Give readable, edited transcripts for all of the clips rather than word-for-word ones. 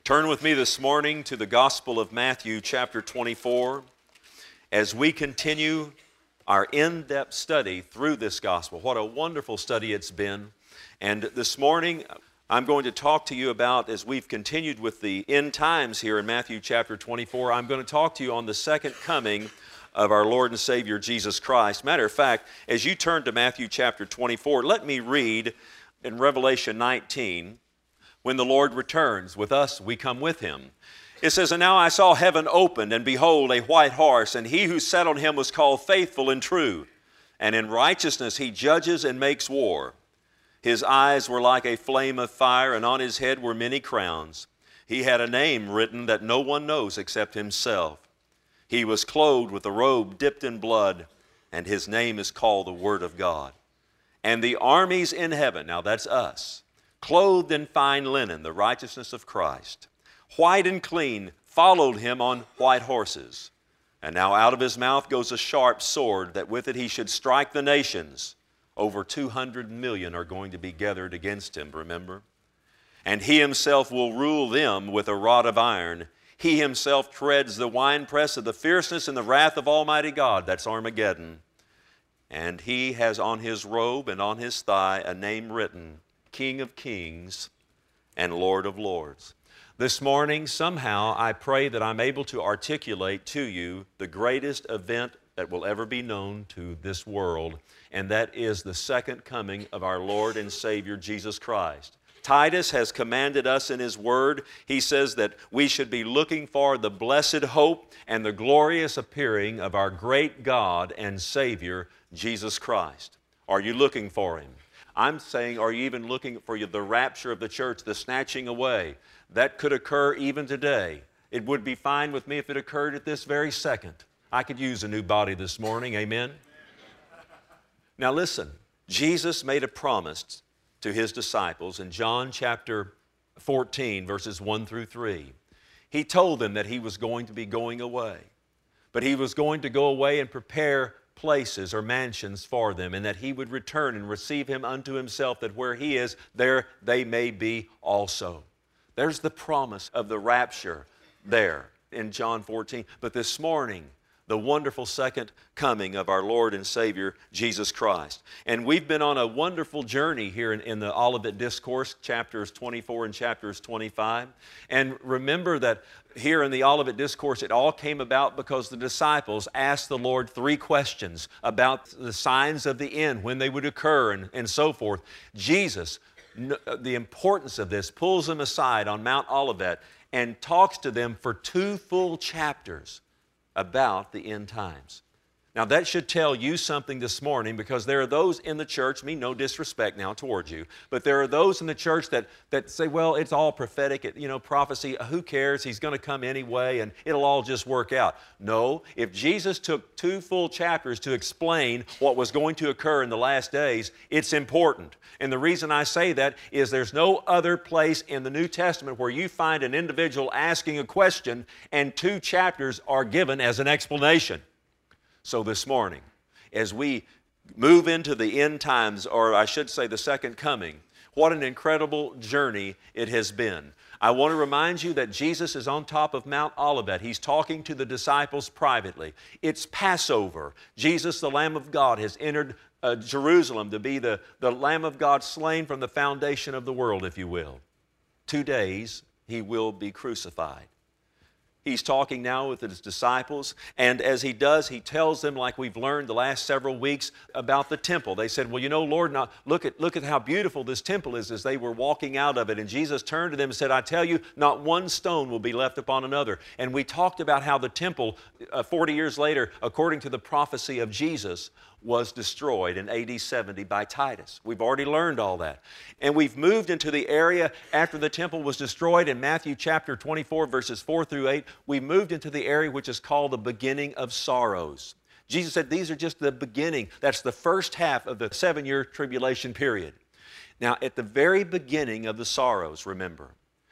Turn with me this morning to the Gospel of Matthew, chapter 24, as we continue our in-depth study through this Gospel. What a wonderful study it's been. And this morning, I'm going to talk to you about, as we've continued with the end times here in Matthew chapter 24, I'm going to talk to you on the second coming of our Lord and Savior Jesus Christ. Matter of fact, as you turn to Matthew chapter 24, let me read in Revelation 19, when the Lord returns. With us, we come with Him. It says, "And now I saw heaven opened, and behold, a white horse, and he who sat on him was called Faithful and True. And in righteousness he judges and makes war. His eyes were like a flame of fire, and on his head were many crowns. He had a name written that no one knows except himself. He was clothed with a robe dipped in blood, and his name is called the Word of God. And the armies in heaven," now that's us, "clothed in fine linen, the righteousness of Christ, white and clean, followed him on white horses. And now out of his mouth goes a sharp sword, that with it he should strike the nations. Over 200 million are going to be gathered against him, remember? And he himself will rule them with a rod of iron. He himself treads the winepress of the fierceness and the wrath of Almighty God." That's Armageddon. "And he has on his robe and on his thigh a name written, King of Kings and Lord of Lords." This morning, somehow, I pray that I'm able to articulate to you the greatest event that will ever be known to this world, and that is the second coming of our Lord and Savior Jesus Christ. Titus has commanded us in his word. He says that we should be looking for the blessed hope and the glorious appearing of our great God and Savior, Jesus Christ. Are you looking for Him? I'm saying, are you even looking for the rapture of the church, the snatching away? That could occur even today. It would be fine with me if it occurred at this very second. I could use a new body this morning, amen? Now listen, Jesus made a promise to His disciples in John chapter 14, verses 1 through 3. He told them that He was going to be going away, but He was going to go away and prepare places or mansions for them, and that He would return and receive him unto Himself, that where He is, there they may be also. There's the promise of the rapture there in John 14. But this morning, the wonderful second coming of our Lord and Savior, Jesus Christ. And we've been on a wonderful journey here in the Olivet Discourse, chapters 24 and chapters 25. And remember that here in the Olivet Discourse, it all came about because the disciples asked the Lord 3 questions about the signs of the end, when they would occur, and so forth. Jesus, the importance of this, pulls them aside on Mount Olivet and talks to them for 2 full chapters about the end times. Now that should tell you something this morning, because there are those in the church, mean no disrespect now towards you, but there are those in the church that say, well, it's all prophetic, prophecy, who cares, He's going to come anyway and it'll all just work out. No, if Jesus took 2 full chapters to explain what was going to occur in the last days, it's important. And the reason I say that is there's no other place in the New Testament where you find an individual asking a question and 2 chapters are given as an explanation. So this morning, as we move into the end times, or I should say the second coming, what an incredible journey it has been. I want to remind you that Jesus is on top of Mount Olivet. He's talking to the disciples privately. It's Passover. Jesus, the Lamb of God, has entered Jerusalem to be the Lamb of God slain from the foundation of the world, if you will. 2 days, He will be crucified. He's talking now with His disciples, and as He does, He tells them, like we've learned the last several weeks, about the temple. They said, well, Lord, now look at how beautiful this temple is, as they were walking out of it. And Jesus turned to them and said, I tell you, not one stone will be left upon another. And we talked about how the temple, 40 years later, according to the prophecy of Jesus, was destroyed in AD 70 by Titus. We've already learned all that. And we've moved into the area after the temple was destroyed in Matthew chapter 24, verses 4 through 8. We moved into the area which is called the beginning of sorrows. Jesus said these are just the beginning. That's the first half of the 7-year tribulation period. Now, at the very beginning of the sorrows, remember,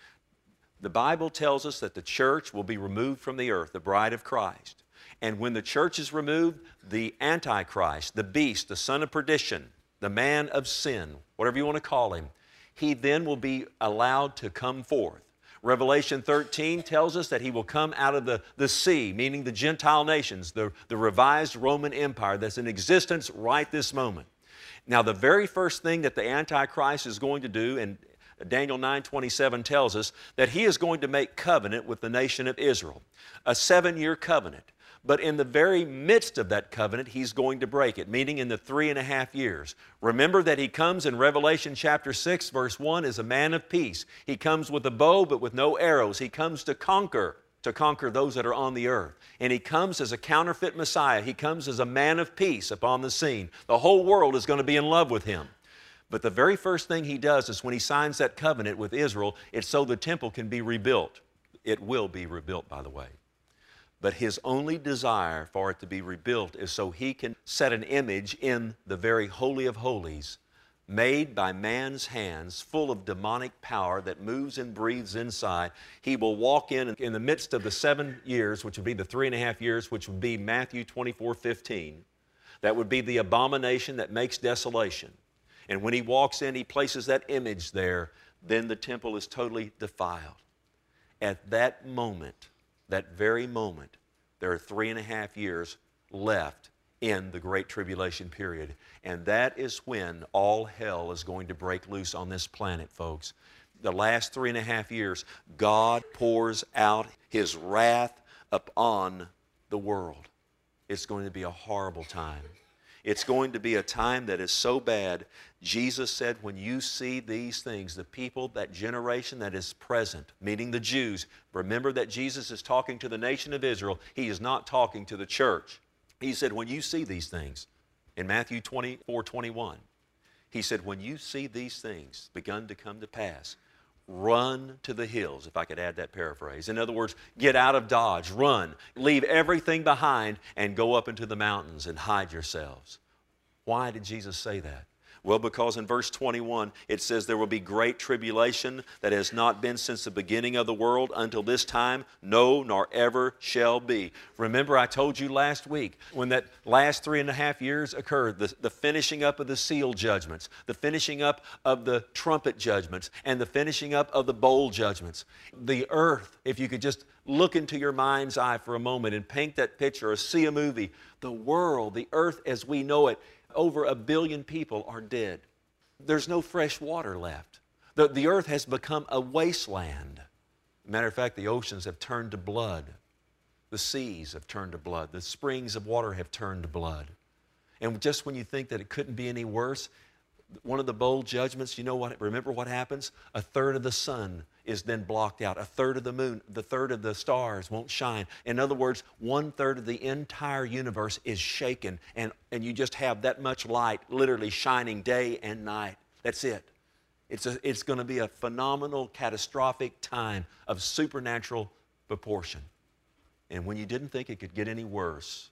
the Bible tells us that the church will be removed from the earth, the bride of Christ. And when the church is removed, the Antichrist, the beast, the son of perdition, the man of sin, whatever you want to call him, he then will be allowed to come forth. Revelation 13 tells us that he will come out of the sea, meaning the Gentile nations, the revised Roman Empire that's in existence right this moment. Now, the very first thing that the Antichrist is going to do, and Daniel 9:27 tells us that he is going to make covenant with the nation of Israel, a 7-year covenant. But in the very midst of that covenant, he's going to break it, meaning in the 3.5 years. Remember that he comes in Revelation chapter 6, verse 1, as a man of peace. He comes with a bow, but with no arrows. He comes to conquer those that are on the earth. And he comes as a counterfeit Messiah. He comes as a man of peace upon the scene. The whole world is going to be in love with him. But the very first thing he does is when he signs that covenant with Israel, it's so the temple can be rebuilt. It will be rebuilt, by the way. But his only desire for it to be rebuilt is so he can set an image in the very Holy of Holies, made by man's hands, full of demonic power that moves and breathes inside. He will walk in the midst of the 7 years, which would be the 3.5 years, which would be Matthew 24:15. That would be the abomination that makes desolation. And when he walks in, he places that image there. Then the temple is totally defiled. At that moment, that very moment, there are 3.5 years left in the Great Tribulation period. And that is when all hell is going to break loose on this planet, folks. The last 3.5 years, God pours out His wrath upon the world. It's going to be a horrible time. It's going to be a time that is so bad. Jesus said, when you see these things, the people, that generation that is present, meaning the Jews, remember that Jesus is talking to the nation of Israel. He is not talking to the church. He said, when you see these things, in Matthew 24:21, He said, when you see these things begun to come to pass, run to the hills, if I could add that paraphrase. In other words, get out of Dodge, run, leave everything behind, and go up into the mountains and hide yourselves. Why did Jesus say that? Well, because in verse 21, it says there will be great tribulation that has not been since the beginning of the world until this time, no, nor ever shall be. Remember, I told you last week, when that last 3.5 years occurred, the finishing up of the seal judgments, the finishing up of the trumpet judgments, and the finishing up of the bowl judgments. The earth, if you could just look into your mind's eye for a moment and paint that picture or see a movie, the world, the earth as we know it, over 1 billion people are dead. There's no fresh water left. The earth has become a wasteland. Matter of fact, the oceans have turned to blood. The seas have turned to blood. The springs of water have turned to blood. And just when you think that it couldn't be any worse, one of the bowl judgments, you know what? Remember what happens? 1/3 of the sun is then blocked out. 1/3 of the moon, the 1/3 of the stars won't shine. In other words, 1/3 of the entire universe is shaken, and you just have that much light literally shining day and night. That's it. It's going to be a phenomenal, catastrophic time of supernatural proportion. And when you didn't think it could get any worse,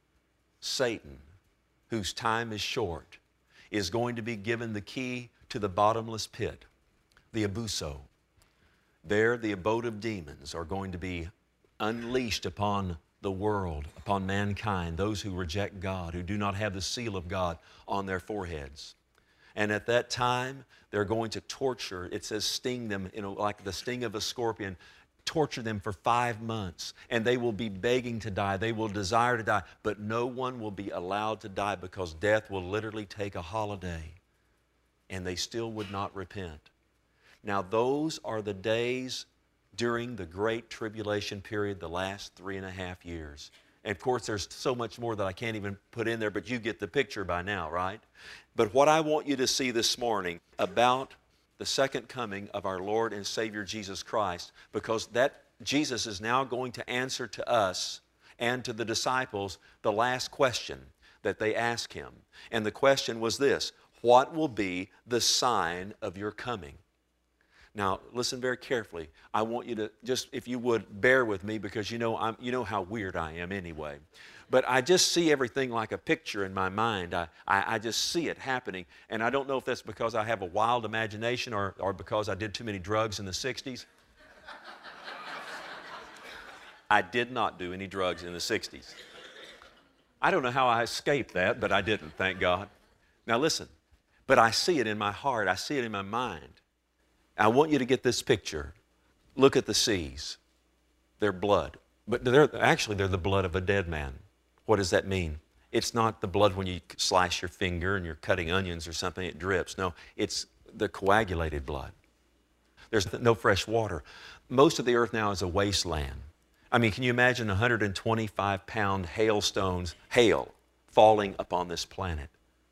Satan, whose time is short, is going to be given the key to the bottomless pit, the abuso. There, the abode of demons are going to be unleashed upon the world, upon mankind, those who reject God, who do not have the seal of God on their foreheads. And at that time, they're going to torture, it says sting them, like the sting of a scorpion, torture them for 5 months, and they will be begging to die. They will desire to die, but no one will be allowed to die because death will literally take a holiday, and they still would not repent. Now, those are the days during the Great Tribulation period, the last 3.5 years. And of course, there's so much more that I can't even put in there, but you get the picture by now, right? But what I want you to see this morning about the second coming of our Lord and Savior Jesus Christ, because that Jesus is now going to answer to us and to the disciples the last question that they asked Him. And the question was this: what will be the sign of your coming? Now, listen very carefully. I want you to just, if you would, bear with me, because you know how weird I am anyway. But I just see everything like a picture in my mind. I just see it happening. And I don't know if that's because I have a wild imagination or because I did too many drugs in the 60s. I did not do any drugs in the 60s. I don't know how I escaped that, but I didn't, thank God. Now listen, but I see it in my heart. I see it in my mind. I want you to get this picture. Look at the seas. They're blood. But they're the blood of a dead man. What does that mean? It's not the blood when you slice your finger and you're cutting onions or something, it drips. No, it's the coagulated blood. There's no fresh water. Most of the earth now is a wasteland. I mean, can you imagine 125-pound hail falling upon this planet?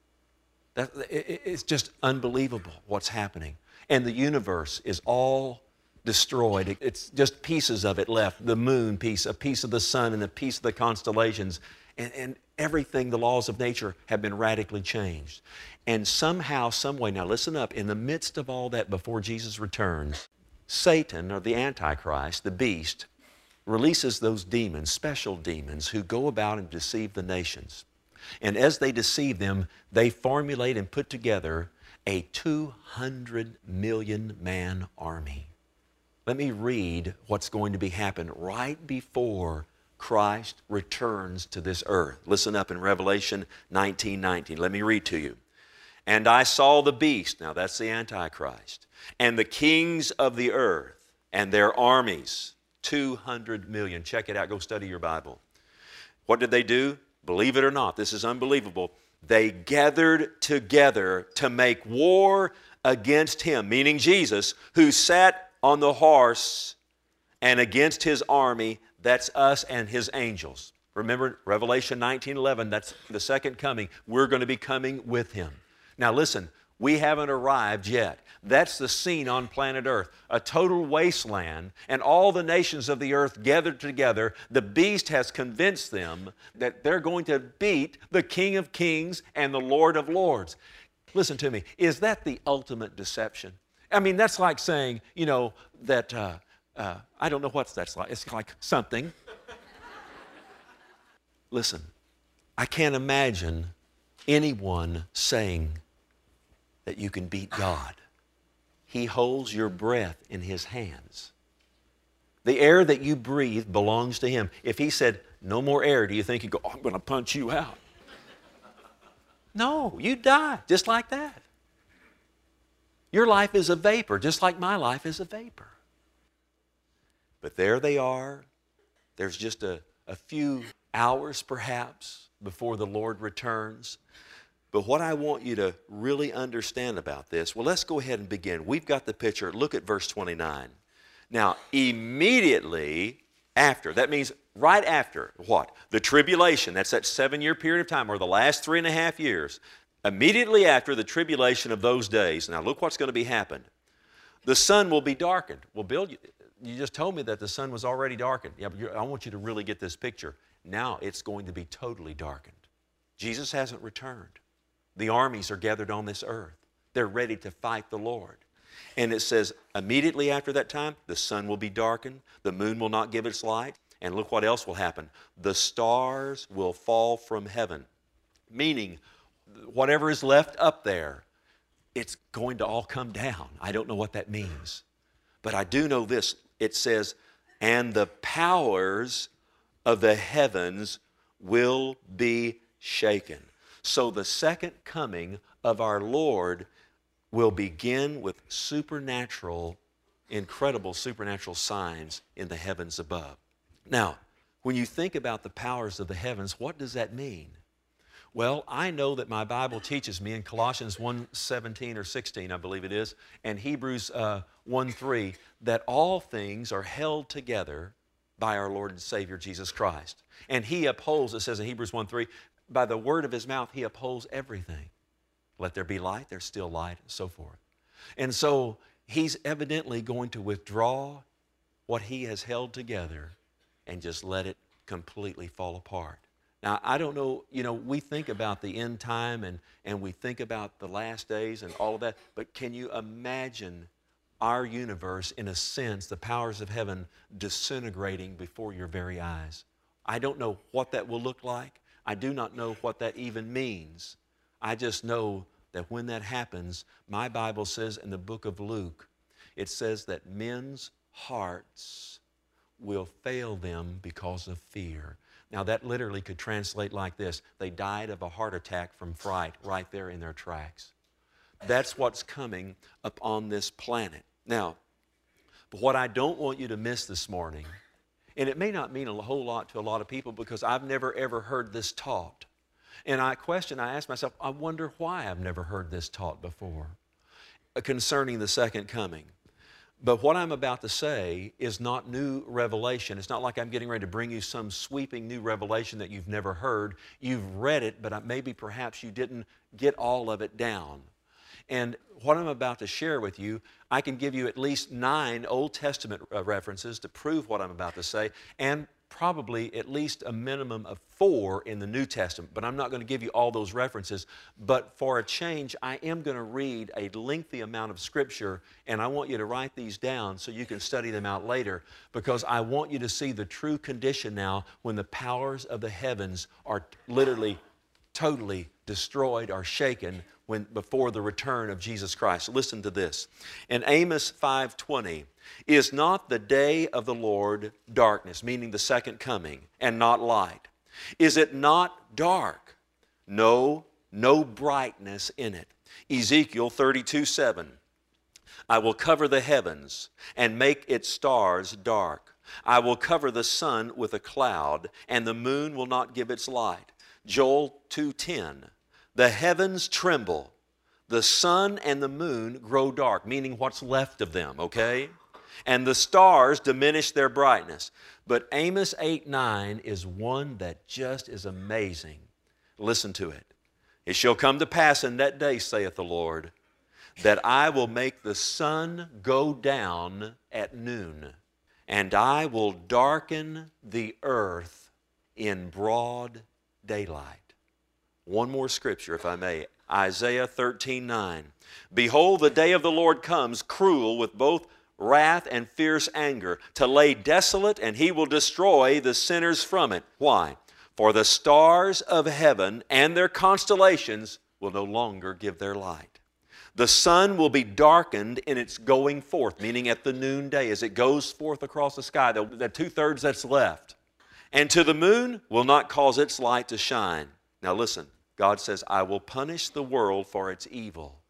It's just unbelievable what's happening. And the universe is all destroyed. It's just pieces of it left. The moon piece, a piece of the sun, and a piece of the constellations. And everything, the laws of nature have been radically changed. And somehow, some way, now listen up, in the midst of all that before Jesus returns, Satan, or the Antichrist, the beast, releases those demons, special demons, who go about and deceive the nations. And as they deceive them, they formulate and put together a 200 million man army. Let me read what's going to be happen right before Christ returns to this earth. Listen up in Revelation 19:19. Let me read to you. And I saw the beast, now that's the Antichrist, and the kings of the earth and their armies, 200 million. Check it out, go study your Bible. What did they do? Believe it or not, this is unbelievable. They gathered together to make war against him, meaning Jesus, who sat on the horse, and against his army, that's us and his angels. Remember Revelation 19:11, that's the second coming. We're going to be coming with him. Now listen, we haven't arrived yet. That's the scene on planet Earth, a total wasteland, and all the nations of the earth gathered together. The beast has convinced them that they're going to beat the King of Kings and the Lord of Lords. Listen to me, is that the ultimate deception? I mean, that's like saying, that, I don't know what that's like. It's like something. Listen, I can't imagine anyone saying that you can beat God. He holds your breath in His hands. The air that you breathe belongs to Him. If He said, no more air, do you think He'd go, I'm going to punch you out? No, you die just like that. Your life is a vapor, just like my life is a vapor. But there they are. There's just a few hours, perhaps, before the Lord returns. But what I want you to really understand about this, well, let's go ahead and begin. We've got the picture. Look at verse 29. Now, immediately after, that means right after what? The tribulation, that's that 7-year period of time, or the last 3.5 years. Immediately after the tribulation of those days, now look what's going to be happened. The sun will be darkened. Well, Bill, you just told me that the sun was already darkened. Yeah, but I want you to really get this picture. Now it's going to be totally darkened. Jesus hasn't returned. The armies are gathered on this earth. They're ready to fight the Lord. And it says, immediately after that time, the sun will be darkened, the moon will not give its light, and look what else will happen. The stars will fall from heaven. Meaning, whatever is left up there, it's going to all come down. I don't know what that means. But I do know this. It says, and the powers of the heavens will be shaken. So the second coming of our Lord will begin with incredible supernatural signs in the heavens above. Now, when you think about the powers of the heavens, what does that mean? Well, I know that my Bible teaches me in Colossians 1:17 or 16, I believe it is, and Hebrews 1:3, that all things are held together by our Lord and Savior Jesus Christ. And He upholds, it says in Hebrews 1:3, by the word of His mouth, He upholds everything. Let there be light, there's still light, and so forth. And so He's evidently going to withdraw what He has held together and just let it completely fall apart. Now, I don't know, we think about the end time and we think about the last days and all of that, but can you imagine our universe, in a sense, the powers of heaven disintegrating before your very eyes? I don't know what that will look like. I do not know what that even means. I just know that when that happens, my Bible says in the book of Luke, it says that men's hearts will fail them because of fear. Now that literally could translate like this: they died of a heart attack from fright right there in their tracks. That's what's coming upon this planet. Now, But what I don't want you to miss this morning, and it may not mean a whole lot to a lot of people because I've never ever heard this taught. And I ask myself, I wonder why I've never heard this taught before concerning the second coming. But what I'm about to say is not new revelation. It's not like I'm getting ready to bring you some sweeping new revelation that you've never heard. You've read it, but maybe perhaps you didn't get all of it down. And what I'm about to share with you, I can give you at least 9 Old Testament references to prove what I'm about to say, and probably at least a minimum of 4 in the New Testament. But I'm not going to give you all those references. But for a change, I am going to read a lengthy amount of Scripture, and I want you to write these down so you can study them out later, because I want you to see the true condition now when the powers of the heavens are literally totally destroyed or shaken before the return of Jesus Christ. Listen to this. In Amos 5:20, is not the day of the Lord darkness, meaning the second coming, and not light? Is it not dark? No brightness in it. Ezekiel 32:7, I will cover the heavens and make its stars dark. I will cover the sun with a cloud, and the moon will not give its light. Joel 2:10, the heavens tremble, the sun and the moon grow dark, meaning what's left of them, okay? And the stars diminish their brightness. But Amos 8:9 is one that just is amazing. Listen to it. It shall come to pass in that day, saith the Lord, that I will make the sun go down at noon, and I will darken the earth in broad daylight. One more scripture, if I may. Isaiah 13:9. Behold, the day of the Lord comes, cruel with both wrath and fierce anger, to lay desolate, and He will destroy the sinners from it. Why? For the stars of heaven and their constellations will no longer give their light. The sun will be darkened in its going forth, meaning at the noonday, as it goes forth across the sky, the 2/3 that's left. And to the moon will not cause its light to shine. Now listen, God says, I will punish the world for its evil.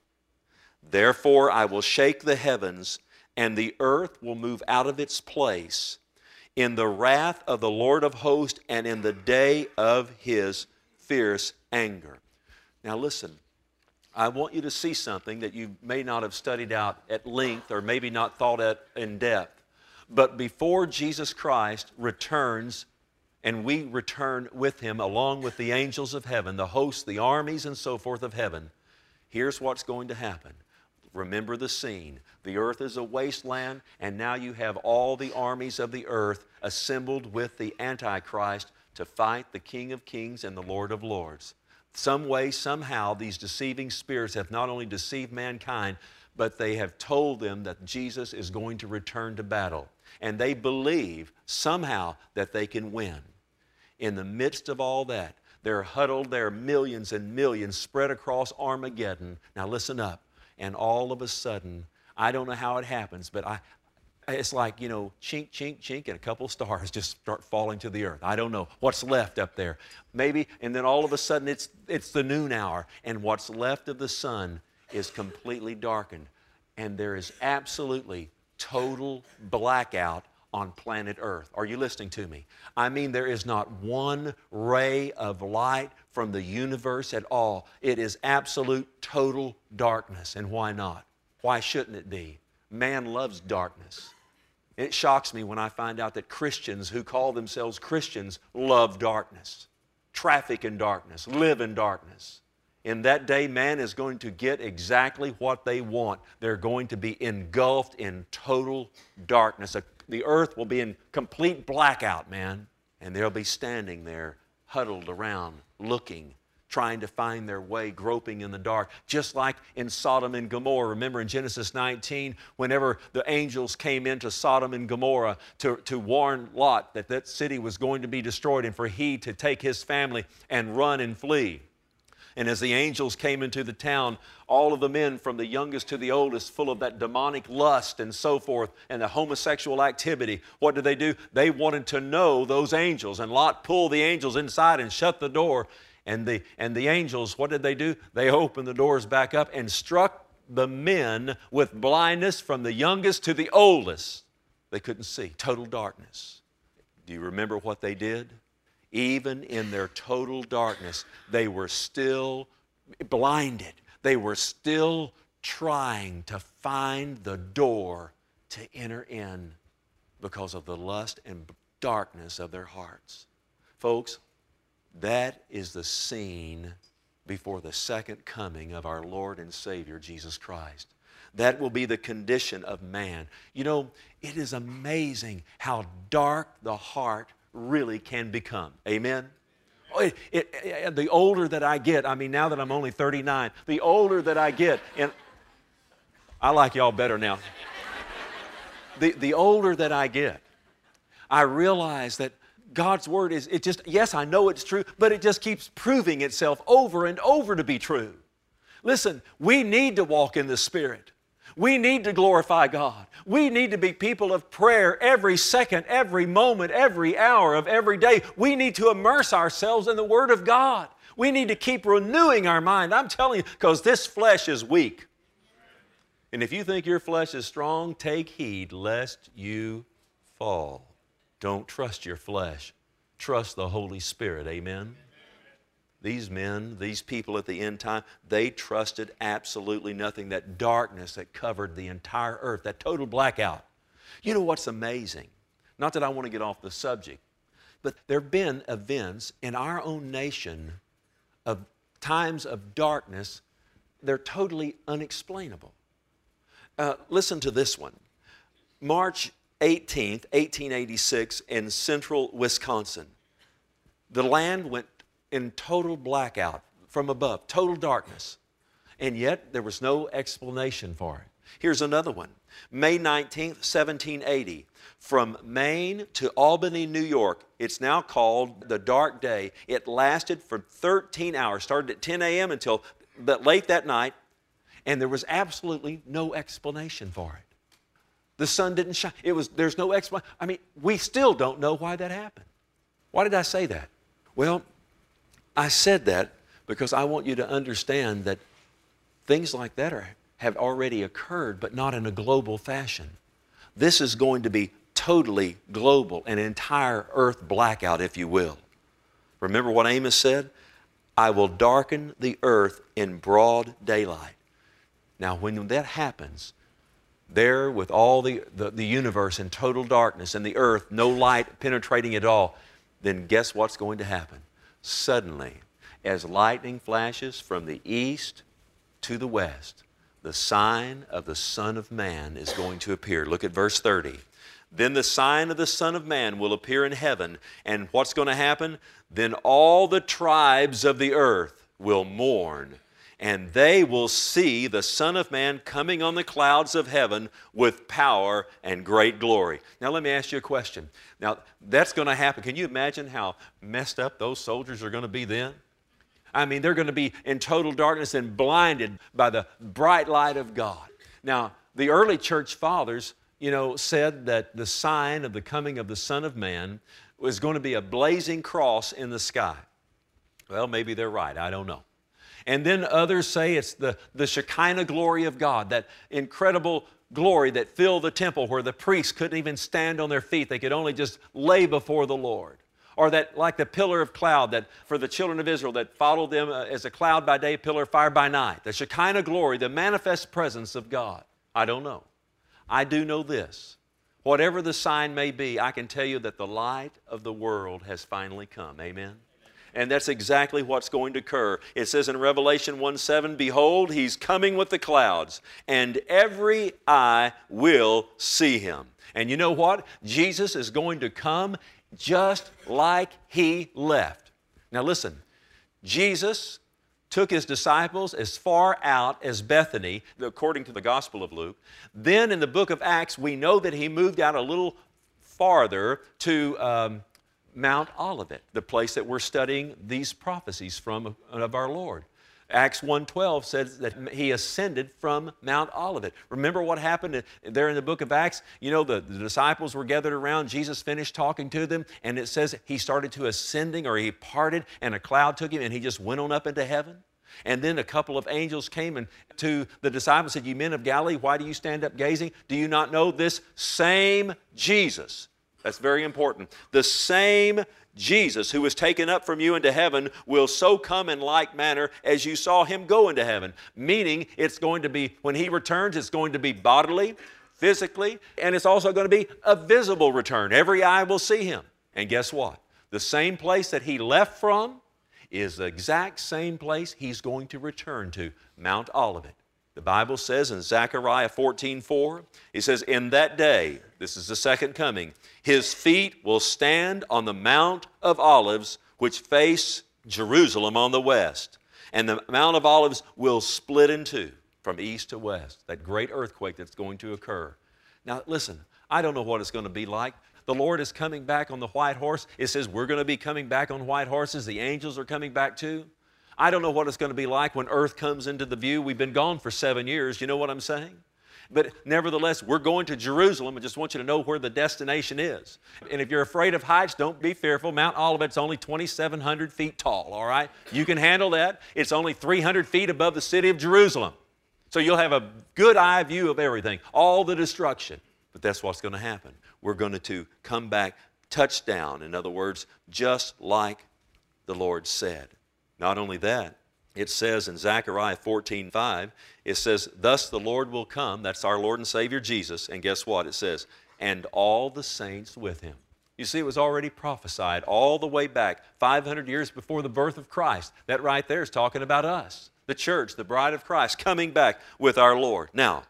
Therefore I will shake the heavens, and the earth will move out of its place in the wrath of the Lord of hosts and in the day of His fierce anger. Now listen, I want you to see something that you may not have studied out at length or maybe not thought at in depth. But before Jesus Christ returns, and we return with Him along with the angels of heaven, the hosts, the armies, and so forth of heaven, here's what's going to happen. Remember the scene. The earth is a wasteland, and now you have all the armies of the earth assembled with the Antichrist to fight the King of Kings and the Lord of Lords. Some way, somehow, these deceiving spirits have not only deceived mankind, but they have told them that Jesus is going to return to battle. And they believe somehow that they can win. In the midst of all that, they're huddled, there are millions and millions spread across Armageddon. Now listen up. And all of a sudden, I don't know how it happens, but it's like, chink, chink, chink, and a couple stars just start falling to the earth. I don't know what's left up there. Maybe, and then all of a sudden it's the noon hour, and what's left of the sun is completely darkened. And there is absolutely total blackout on planet Earth. Are you listening to me? I mean, there is not one ray of light from the universe at all. It is absolute total darkness. And why not? Why shouldn't it be? Man loves darkness. It shocks me when I find out that Christians who call themselves Christians love darkness, traffic in darkness, live in darkness. In that day, man is going to get exactly what they want. They're going to be engulfed in total darkness. The earth will be in complete blackout, man. And they'll be standing there, huddled around, looking, trying to find their way, groping in the dark. Just like in Sodom and Gomorrah. Remember in Genesis 19, whenever the angels came into Sodom and Gomorrah to warn Lot that that city was going to be destroyed and for he to take his family and run and flee. And as the angels came into the town, all of the men from the youngest to the oldest, full of that demonic lust and so forth, and the homosexual activity, what did they do? They wanted to know those angels. And Lot pulled the angels inside and shut the door. And the angels, what did they do? They opened the doors back up and struck the men with blindness from the youngest to the oldest. They couldn't see. Total darkness. Do you remember what they did? Even in their total darkness, they were still blinded. They were still trying to find the door to enter in because of the lust and darkness of their hearts. Folks, that is the scene before the second coming of our Lord and Savior, Jesus Christ. That will be the condition of man. You know, it is amazing how dark the heart really can become. Amen? The older that I get, I mean, now that I'm only 39, the older that I get, and I like y'all better now. The older that I get, I realize that God's Word is, it just, yes, I know it's true, but it just keeps proving itself over and over to be true. Listen, we need to walk in the Spirit. We need to glorify God. We need to be people of prayer every second, every moment, every hour of every day. We need to immerse ourselves in the Word of God. We need to keep renewing our mind. I'm telling you, because this flesh is weak. And if you think your flesh is strong, take heed lest you fall. Don't trust your flesh. Trust the Holy Spirit. Amen? These men, these people at the end time, they trusted absolutely nothing. That darkness that covered the entire earth, that total blackout. You know what's amazing? Not that I want to get off the subject, but there have been events in our own nation of times of darkness. They're totally unexplainable. Listen to this one. March 18th, 1886, in central Wisconsin. The land went in total blackout from above, total darkness. And yet there was no explanation for it. Here's another one. May 19th, 1780. From Maine to Albany, New York. It's now called the Dark Day. It lasted for 13 hours. Started at 10 a.m. until late that night. And there was absolutely no explanation for it. The sun didn't shine. There's no explanation. I mean, we still don't know why that happened. Why did I say that? Well, I said that because I want you to understand that things like that have already occurred, but not in a global fashion. This is going to be totally global, an entire earth blackout, if you will. Remember what Amos said? I will darken the earth in broad daylight. Now, when that happens, there with all the universe in total darkness and the earth, no light penetrating at all, then guess what's going to happen? Suddenly, as lightning flashes from the east to the west, the sign of the Son of Man is going to appear. Look at verse 30. Then the sign of the Son of Man will appear in heaven, and what's going to happen? Then all the tribes of the earth will mourn, and they will see the Son of Man coming on the clouds of heaven with power and great glory. Now let me ask you a question. Now that's going to happen. Can you imagine how messed up those soldiers are going to be then? I mean, they're going to be in total darkness and blinded by the bright light of God. Now, the early church fathers, said that the sign of the coming of the Son of Man was going to be a blazing cross in the sky. Well, maybe they're right. I don't know. And then others say it's the Shekinah glory of God, that incredible glory that filled the temple where the priests couldn't even stand on their feet. They could only just lay before the Lord. Or that like the pillar of cloud that for the children of Israel that followed them as a cloud by day, pillar of fire by night. The Shekinah glory, the manifest presence of God. I don't know. I do know this. Whatever the sign may be, I can tell you that the light of the world has finally come. Amen? And that's exactly what's going to occur. It says in Revelation 1:7, behold, He's coming with the clouds, and every eye will see Him. And you know what? Jesus is going to come just like He left. Now listen, Jesus took His disciples as far out as Bethany, according to the Gospel of Luke. Then in the book of Acts, we know that He moved out a little farther to Mount Olivet, the place that we're studying these prophecies from of our Lord. Acts 1:12 says that He ascended from Mount Olivet. Remember what happened there in the book of Acts? The disciples were gathered around. Jesus finished talking to them, and it says He started to ascending, or He parted, and a cloud took Him, and He just went on up into heaven. And then a couple of angels came and to the disciples and said, "You men of Galilee, why do you stand up gazing? Do you not know this same Jesus?" That's very important. "The same Jesus who was taken up from you into heaven will so come in like manner as you saw him go into heaven." Meaning it's going to be, when he returns, it's going to be bodily, physically, and it's also going to be a visible return. Every eye will see him. And guess what? The same place that he left from is the exact same place he's going to return to, Mount Olivet. The Bible says in Zechariah 14:4, it says, "In that day," this is the second coming, "his feet will stand on the Mount of Olives, which face Jerusalem on the west. And the Mount of Olives will split in two from east to west." That great earthquake that's going to occur. Now listen, I don't know what it's going to be like. The Lord is coming back on the white horse. It says we're going to be coming back on white horses. The angels are coming back too. I don't know what it's going to be like when earth comes into the view. We've been gone for 7 years. You know what I'm saying? But nevertheless, we're going to Jerusalem. I just want you to know where the destination is. And if you're afraid of heights, don't be fearful. Mount Olivet's only 2,700 feet tall, all right? You can handle that. It's only 300 feet above the city of Jerusalem. So you'll have a good eye view of everything, all the destruction. But that's what's going to happen. We're going to come back, touchdown, in other words, just like the Lord said. Not only that, it says in Zechariah 14:5, it says, "Thus the Lord will come," that's our Lord and Savior Jesus, and guess what? It says, "and all the saints with him." You see, it was already prophesied all the way back, 500 years before the birth of Christ. That right there is talking about us, the church, the bride of Christ, coming back with our Lord. Now,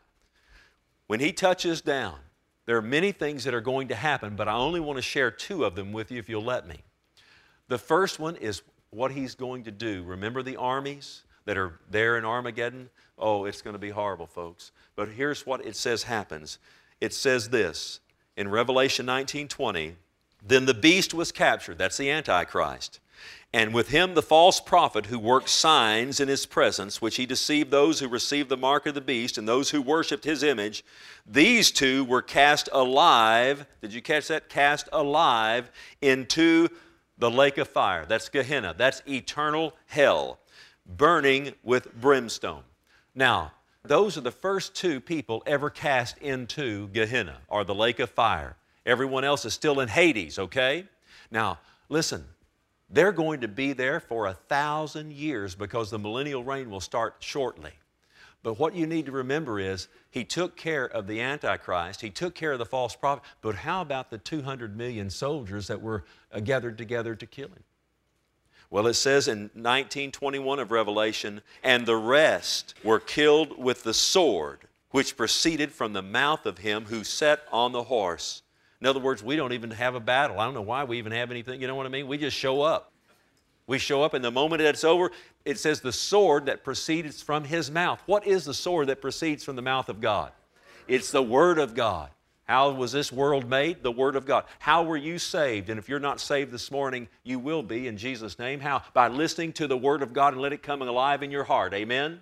when he touches down, there are many things that are going to happen, but I only want to share 2 of them with you if you'll let me. The first one is what he's going to do. Remember the armies that are there in Armageddon? Oh, it's going to be horrible, folks. But here's what it says happens. It says this in Revelation 19:20, "Then the beast was captured," that's the Antichrist, "and with him the false prophet who worked signs in his presence, which he deceived those who received the mark of the beast and those who worshiped his image. These 2 were cast alive," did you catch that? Cast alive into the lake of fire. That's Gehenna. That's eternal hell, burning with brimstone. Now, those are the first 2 people ever cast into Gehenna, or the lake of fire. Everyone else is still in Hades, okay? Now, listen, they're going to be there for 1,000 years because the millennial reign will start shortly. But what you need to remember is he took care of the Antichrist, he took care of the false prophet, but how about the 200 million soldiers that were gathered together to kill him? Well, it says in 19:21 of Revelation, "And the rest were killed with the sword, which proceeded from the mouth of him who sat on the horse." In other words, we don't even have a battle. I don't know why we even have anything, you know what I mean? We just show up. We show up, and the moment it's over, it says the sword that proceeds from his mouth. What is the sword that proceeds from the mouth of God? It's the Word of God. How was this world made? The Word of God. How were you saved? And if you're not saved this morning, you will be in Jesus' name. How? By listening to the Word of God and let it come alive in your heart. Amen?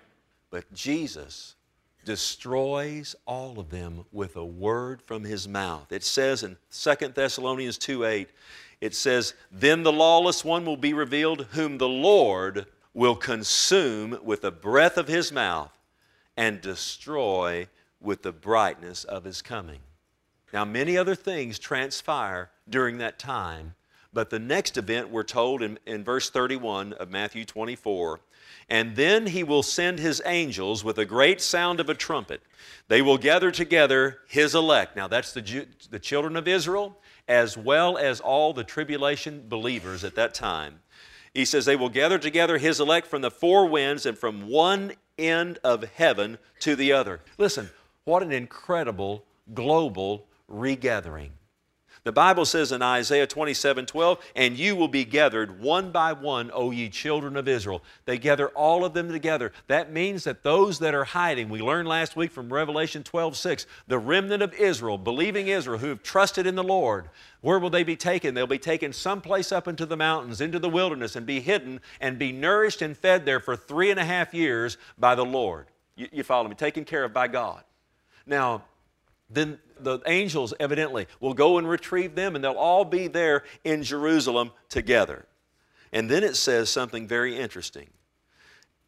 But Jesus destroys all of them with a word from his mouth. It says in 2 Thessalonians 2:8, it says, "Then the lawless one will be revealed, whom the Lord will consume with the breath of his mouth and destroy with the brightness of his coming." Now, many other things transpire during that time, but the next event we're told in verse 31 of Matthew 24, "And then he will send his angels with a great sound of a trumpet. They will gather together his elect." Now, that's the children of Israel, as well as all the tribulation believers at that time. He says, "They will gather together his elect from the 4 winds and from one end of heaven to the other." Listen, what an incredible global regathering. The Bible says in Isaiah 27:12, "And you will be gathered one by one, O ye children of Israel." They gather all of them together. That means that those that are hiding, we learned last week from Revelation 12:6, the remnant of Israel, believing Israel, who have trusted in the Lord, where will they be taken? They'll be taken someplace up into the mountains, into the wilderness, and be hidden and be nourished and fed there for 3.5 years by the Lord. You follow me? Taken care of by God. Now, then the angels evidently will go and retrieve them, and they'll all be there in Jerusalem together. And then it says something very interesting.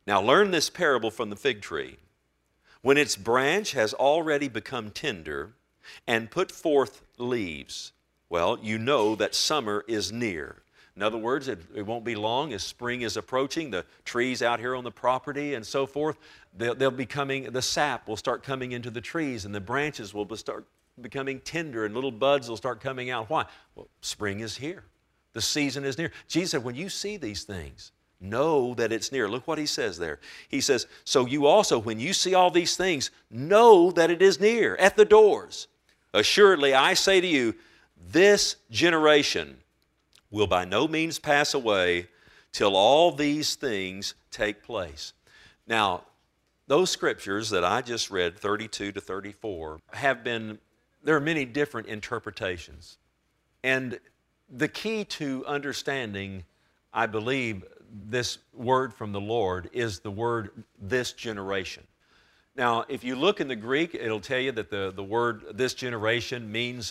Now learn this parable from the fig tree. When its branch has already become tender and put forth leaves, well, you know that summer is near. In other words, it won't be long as spring is approaching. The trees out here on the property and so forth, they'll be coming, the sap will start coming into the trees and the branches will start becoming tender and little buds will start coming out. Why? Well, spring is here. The season is near. Jesus said, when you see these things, know that it's near. Look what he says there. He says, so you also, when you see all these things, know that it is near, at the doors. Assuredly, I say to you, this generation will by no means pass away till all these things take place. Now, those scriptures that I just read, 32 to 34, there are many different interpretations. And the key to understanding, I believe, this word from the Lord is the word this generation. Now, if you look in the Greek, it'll tell you that the word this generation means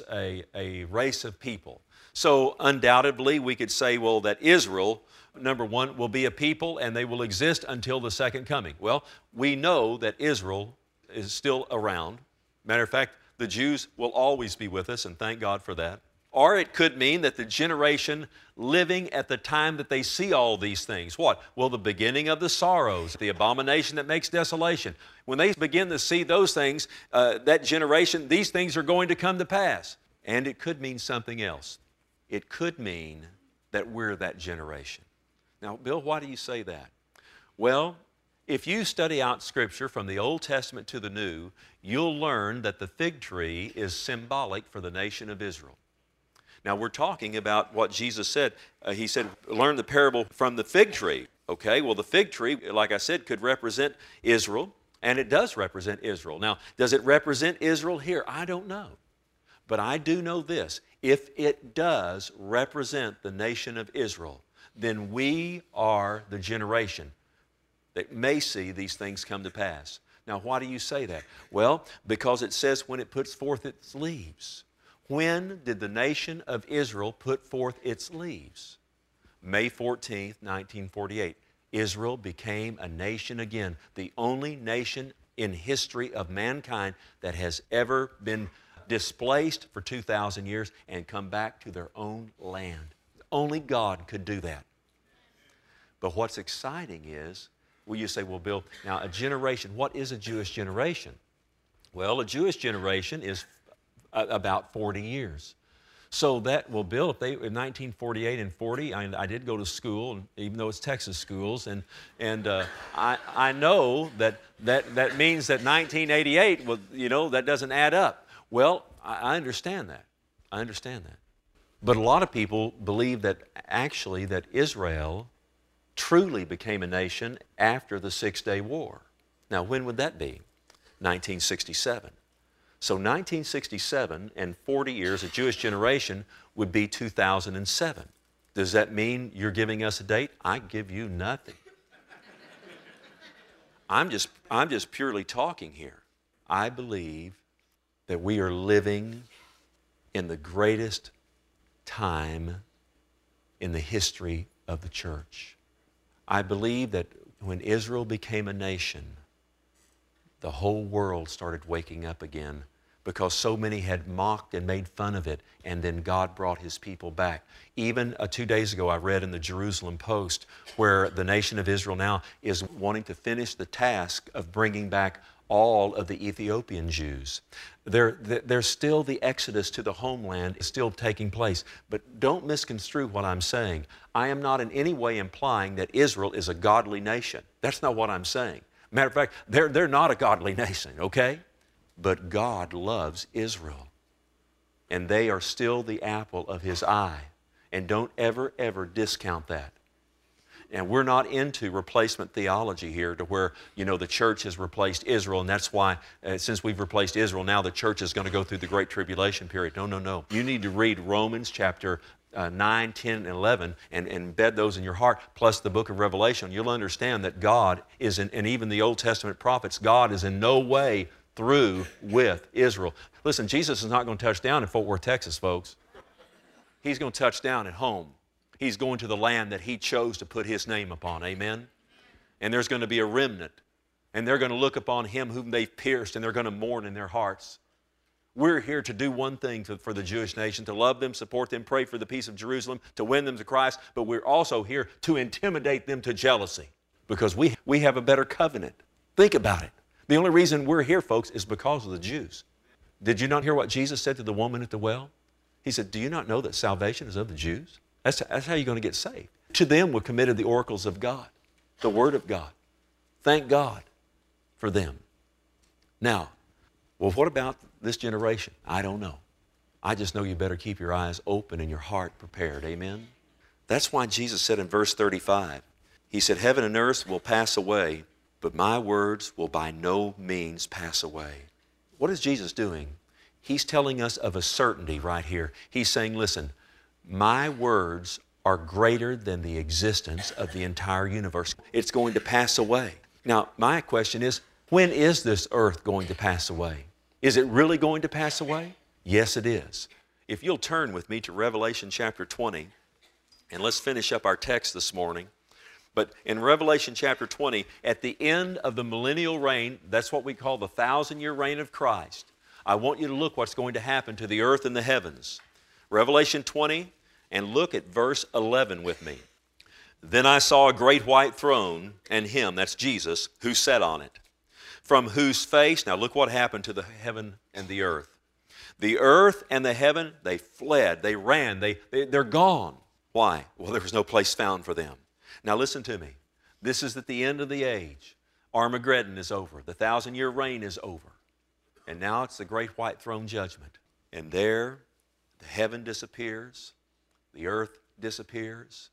a race of people. So undoubtedly, we could say, well, that Israel, number one, will be a people and they will exist until the second coming. Well, we know that Israel is still around. Matter of fact, the Jews will always be with us, and thank God for that. Or it could mean that the generation living at the time that they see all these things. What? Well, the beginning of the sorrows, the abomination that makes desolation. When they begin to see those things, that generation, these things are going to come to pass. And it could mean something else. It could mean that we're that generation. Now, Bill, why do you say that? Well, if you study out Scripture from the Old Testament to the New, you'll learn that the fig tree is symbolic for the nation of Israel. Now, we're talking about what Jesus said. He said, learn the parable from the fig tree. Okay, well, the fig tree, like I said, could represent Israel, and it does represent Israel. Now, does it represent Israel here? I don't know. But I do know this. If it does represent the nation of Israel, then we are the generation that may see these things come to pass. Now, why do you say that? Well, because it says when it puts forth its leaves. When did the nation of Israel put forth its leaves? May 14th, 1948. Israel became a nation again, the only nation in history of mankind that has ever been displaced for 2,000 years and come back to their own land. Only God could do that. But what's exciting is, well, you say, well, Bill, now a generation, what is a Jewish generation? Well, a Jewish generation is about 40 years. So that, well, Bill, if they, in 1948 and 40, I did go to school, even though it's Texas schools, and I know that means that 1988, well, you know, that doesn't add up. Well, I understand that. I understand that. But a lot of people believe that actually that Israel truly became a nation after the Six-Day War. Now, when would that be? 1967. So 1967 and 40 years, a Jewish generation, would be 2007. Does that mean you're giving us a date? I give you nothing. I'm just purely talking here. I believe that we are living in the greatest time in the history of the church. I believe that when Israel became a nation, the whole world started waking up again because so many had mocked and made fun of it, and then God brought His people back. Even 2 days ago, I read in the Jerusalem Post where the nation of Israel now is wanting to finish the task of bringing back all of the Ethiopian Jews. There's still the exodus to the homeland is still taking place. But don't misconstrue what I'm saying. I am not in any way implying that Israel is a godly nation. That's not what I'm saying. Matter of fact, they're not a godly nation, okay? But God loves Israel. And they are still the apple of His eye. And don't ever, ever discount that. And we're not into replacement theology here to where, you know, the church has replaced Israel, and that's why, since we've replaced Israel, now the church is going to go through the Great Tribulation period. No, no, no. You need to read Romans chapter 9, 10, and 11 and embed those in your heart, plus the book of Revelation. You'll understand that God is, and even the Old Testament prophets, God is in no way through with Israel. Listen, Jesus is not going to touch down in Fort Worth, Texas, folks. He's going to touch down at home. He's going to the land that He chose to put His name upon. Amen? and there's going to be a remnant, and they're going to look upon Him whom they've pierced, and they're going to mourn in their hearts. We're here to do one thing for the Jewish nation, to love them, support them, pray for the peace of Jerusalem, to win them to Christ, but we're also here to intimidate them to jealousy because we have a better covenant. Think about it. The only reason we're here, folks, is because of the Jews. Did you not hear what Jesus said to the woman at the well? He said, do you not know that salvation is of the Jews? That's how you're going to get saved. To them were committed the oracles of God, the Word of God. Thank God for them. Now, well, what about this generation? I don't know. I just know you better keep your eyes open and your heart prepared. Amen? That's why Jesus said in verse 35, He said, heaven and earth will pass away, but my words will by no means pass away. What is Jesus doing? He's telling us of a certainty right here. He's saying, listen, my words are greater than the existence of the entire universe. It's going to pass away. Now, my question is, when is this earth going to pass away? Is it really going to pass away? Yes, it is. If you'll turn with me to Revelation chapter 20, and let's finish up our text this morning. But in Revelation chapter 20, at the end of the millennial reign, that's what we call the 1,000-year reign of Christ, I want you to look what's going to happen to the earth and the heavens. Revelation 20, and look at verse 11 with me. Then I saw a great white throne, and Him, that's Jesus, who sat on it, from whose face, now look what happened to the heaven and the earth. The earth and the heaven, they fled, they ran, they're gone. Why? Well, there was no place found for them. Now listen to me. This is at the end of the age. Armageddon is over. The 1,000-year reign is over. And now it's the great white throne judgment. And there, the heaven disappears, the earth disappears.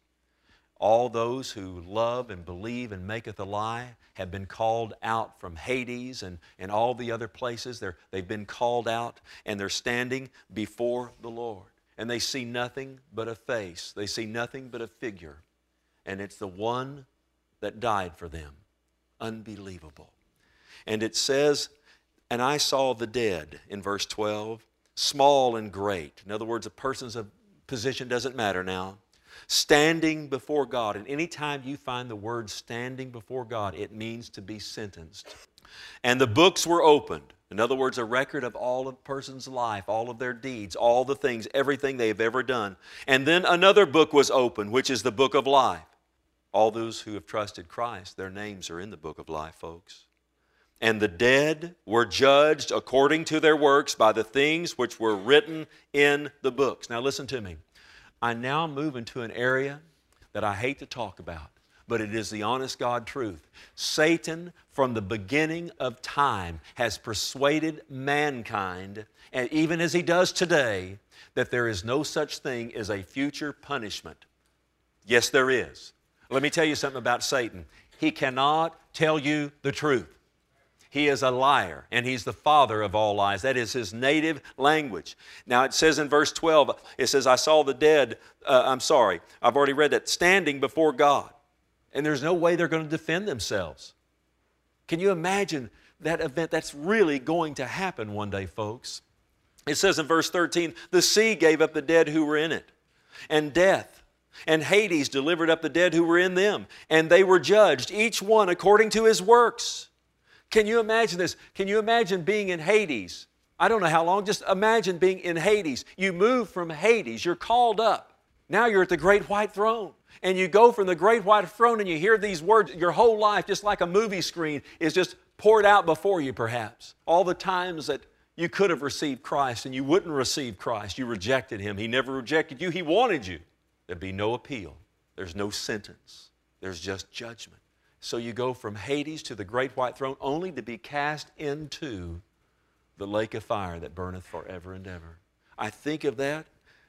All those who love and believe and maketh a lie have been called out from Hades and all the other places. They've been called out, and they're standing before the Lord. And they see nothing but a face. They see nothing but a figure. And it's the one that died for them. Unbelievable. And it says, and I saw the dead, in verse 12, small and great. In other words, a person's position doesn't matter now. Standing before God. And anytime you find the word standing before God, it means to be sentenced. And the books were opened. In other words, a record of all of a person's life, all of their deeds, all the things, everything they have ever done. And then another book was opened, which is the book of life. All those who have trusted Christ, their names are in the book of life, folks. And the dead were judged according to their works by the things which were written in the books. Now listen to me. I now move into an area that I hate to talk about, but it is the honest God truth. Satan, from the beginning of time, has persuaded mankind, and even as he does today, that there is no such thing as a future punishment. Yes, there is. Let me tell you something about Satan. He cannot tell you the truth. He is a liar, and he's the father of all lies. That is his native language. Now it says in verse 12, it says, I saw the dead, I've already read that, standing before God. And there's no way they're going to defend themselves. Can you imagine that event? That's really going to happen one day, folks. It says in verse 13, the sea gave up the dead who were in it, and death and Hades delivered up the dead who were in them, and they were judged, each one according to his works. Can you imagine this? Can you imagine being in Hades? I don't know how long, just imagine being in Hades. You move from Hades, you're called up. Now you're at the great white throne. And you go from the great white throne and you hear these words, your whole life, just like a movie screen, is just poured out before you perhaps. All the times that you could have received Christ and you wouldn't receive Christ. You rejected Him. He never rejected you. He wanted you. There'd be no appeal. There's no sentence. There's just judgment. So you go from Hades to the great white throne only to be cast into the lake of fire that burneth forever and ever. I think of that,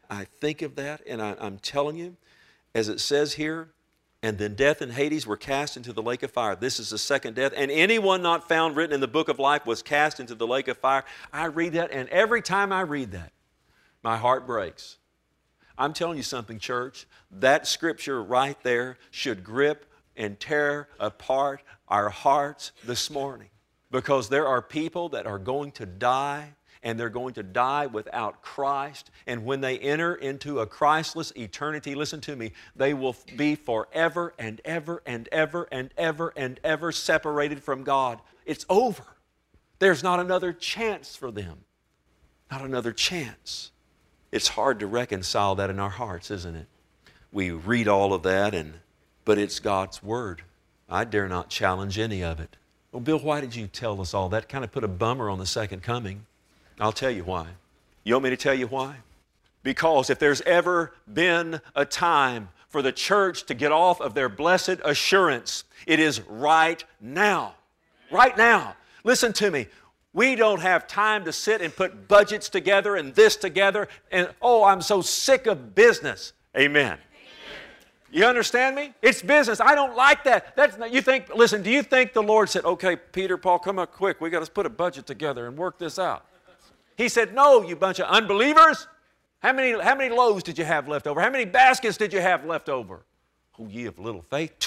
and I'm telling you, as it says here, and then death and Hades were cast into the lake of fire. This is the second death. And anyone not found written in the book of life was cast into the lake of fire. I read that, and every time I read that, my heart breaks. I'm telling you something, church. That scripture right there should grip and tear apart our hearts this morning. Because there are people that are going to die, and they're going to die without Christ. And when they enter into a Christless eternity, listen to me, they will be forever and ever and ever and ever and ever separated from God. It's over. There's not another chance for them. Not another chance. It's hard to reconcile that in our hearts, isn't it? We read all of that, but it's God's Word. I dare not challenge any of it. Well, Bill, why did you tell us all that? Kind of put a bummer on the second coming. I'll tell you why. You want me to tell you why? Because if there's ever been a time for the church to get off of their blessed assurance, it is right now. Right now. Listen to me. We don't have time to sit and put budgets together and this together and, oh, I'm so sick of business. Amen. You understand me? It's business. I don't like that. That's not, listen, do you think the Lord said, okay, Peter, Paul, come up quick. We got to put a budget together and work this out. He said, no, you bunch of unbelievers. How many loaves did you have left over? How many baskets did you have left over? Oh, ye of little faith.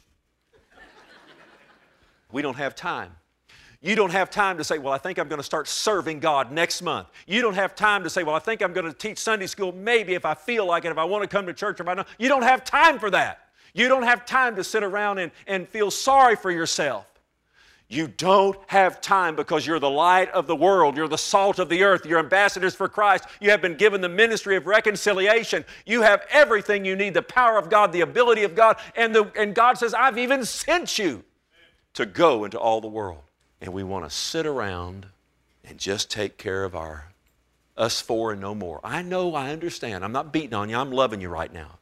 We don't have time. You don't have time to say, well, I think I'm going to start serving God next month. You don't have time to say, well, I think I'm going to teach Sunday school maybe if I feel like it, if I want to come to church or if I don't. You don't have time for that. You don't have time to sit around and feel sorry for yourself. You don't have time because you're the light of the world. You're the salt of the earth. You're ambassadors for Christ. You have been given the ministry of reconciliation. You have everything you need, the power of God, the ability of God. And God says, I've even sent you to go into all the world. And we want to sit around and just take care of us four and no more. I know, I understand. I'm not beating on you. I'm loving you right now.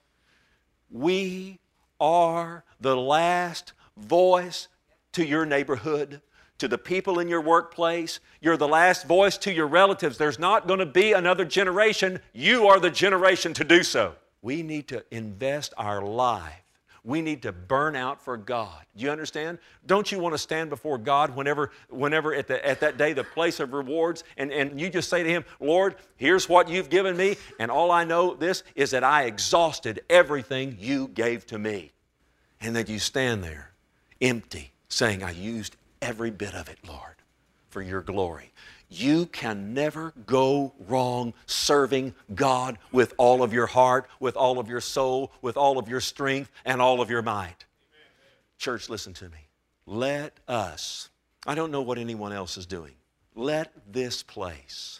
We are the last voice to your neighborhood, to the people in your workplace. You're the last voice to your relatives. There's not going to be another generation. You are the generation to do so. We need to invest our life. We need to burn out for God. Do you understand? Don't you want to stand before God whenever at that day, the place of rewards, and you just say to Him, Lord, here's what you've given me, and all I know this is that I exhausted everything you gave to me. And that you stand there empty, saying, I used every bit of it, Lord, for your glory. You can never go wrong serving God with all of your heart, with all of your soul, with all of your strength, and all of your might. Amen. Church, listen to me. Let us, I don't know what anyone else is doing, let this place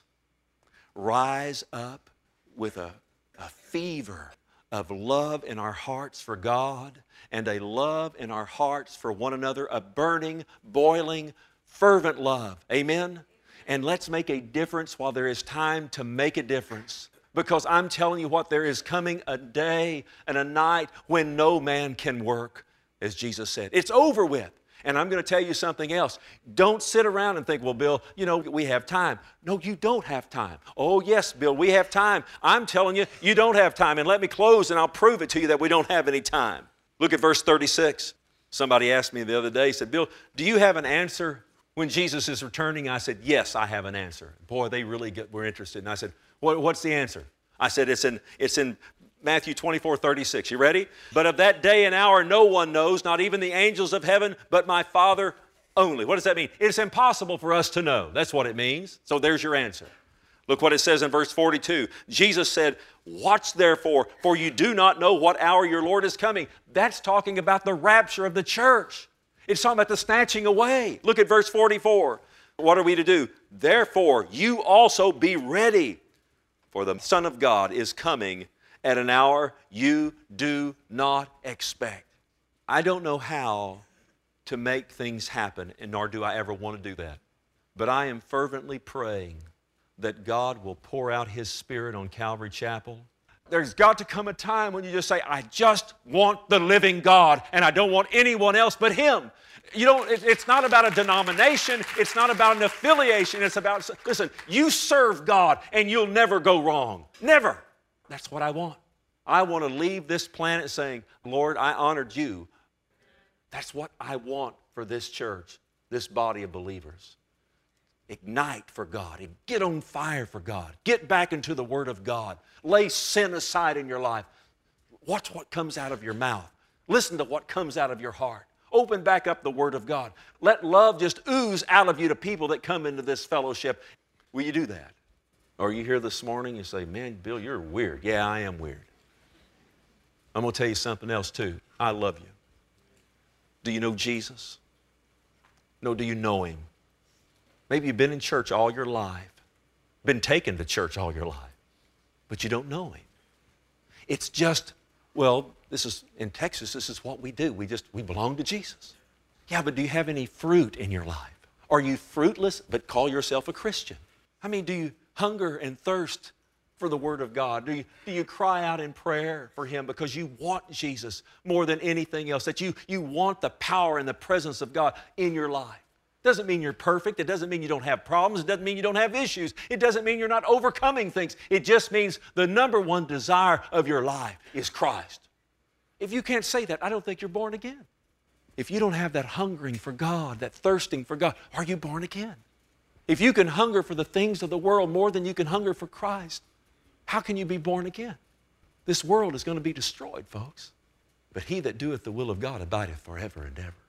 rise up with a fever of love in our hearts for God and a love in our hearts for one another, a burning, boiling, fervent love. Amen? And let's make a difference while there is time to make a difference. Because I'm telling you what, there is coming a day and a night when no man can work, as Jesus said. It's over with. And I'm going to tell you something else. Don't sit around and think, well, Bill, we have time. No, you don't have time. Oh, yes, Bill, we have time. I'm telling you, you don't have time. And let me close and I'll prove it to you that we don't have any time. Look at verse 36. Somebody asked me the other day, said, Bill, do you have an answer when Jesus is returning? I said, yes, I have an answer. Boy, they really were interested. And I said, what's the answer? I said, it's in Matthew 24:36. You ready? But of that day and hour no one knows, not even the angels of heaven, but my Father only. What does that mean? It's impossible for us to know. That's what it means. So there's your answer. Look what it says in verse 42. Jesus said, watch therefore, for you do not know what hour your Lord is coming. That's talking about the rapture of the church. It's talking about the snatching away. Look at verse 44. What are we to do? Therefore, you also be ready, for the Son of God is coming at an hour you do not expect. I don't know how to make things happen, and nor do I ever want to do that. But I am fervently praying that God will pour out His Spirit on Calvary Chapel. There's got to come a time when you just say, I just want the living God, and I don't want anyone else but Him. It's not about a denomination. It's not about an affiliation. It's about, listen, you serve God, and you'll never go wrong. Never. That's what I want. I want to leave this planet saying, Lord, I honored you. That's what I want for this church, this body of believers. Ignite for God and get on fire for God. Get back into the Word of God. Lay sin aside in your life. Watch what comes out of your mouth. Listen to what comes out of your heart. Open back up the Word of God. Let love just ooze out of you to people that come into this fellowship. Will you do that? Or are you here this morning and say, man, Bill, you're weird. Yeah, I am weird. I'm going to tell you something else too. I love you. Do you know Jesus? No, do you know Him? Maybe you've been in church all your life, been taken to church all your life, but you don't know Him. It's just, well, this is in Texas, this is what we do. We belong to Jesus. Yeah, but do you have any fruit in your life? Are you fruitless but call yourself a Christian? I mean, do you hunger and thirst for the Word of God? Do you cry out in prayer for Him because you want Jesus more than anything else, that you want the power and the presence of God in your life? Doesn't mean you're perfect. It doesn't mean you don't have problems. It doesn't mean you don't have issues. It doesn't mean you're not overcoming things. It just means the number one desire of your life is Christ. If you can't say that, I don't think you're born again. If you don't have that hungering for God, that thirsting for God, are you born again? If you can hunger for the things of the world more than you can hunger for Christ, how can you be born again? This world is going to be destroyed, folks. But he that doeth the will of God abideth forever and ever.